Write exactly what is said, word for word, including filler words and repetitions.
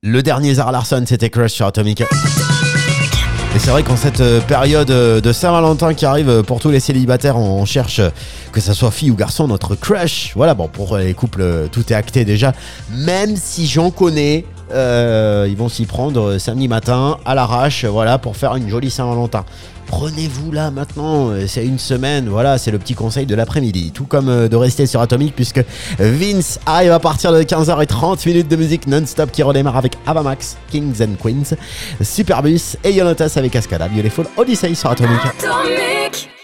Le dernier Zara Larsson, c'était Crush sur Atomic. Et c'est vrai qu'en cette période de Saint-Valentin qui arrive pour tous les célibataires, on cherche, que ça soit fille ou garçon, notre crush. Voilà, bon, pour les couples, tout est acté déjà. Même si j'en connais, euh, ils vont s'y prendre samedi matin à l'arrache, voilà, pour faire une jolie Saint-Valentin. Prenez-vous là maintenant, c'est une semaine, voilà, c'est le petit conseil de l'après-midi. Tout comme de rester sur Atomic, puisque Vince arrive à partir de quinze heures trente minutes de musique non-stop qui redémarre avec Avamax, Kings and Queens, Superbus et Yonotas avec Cascada, Beautiful Odyssey sur Atomic. Atomic.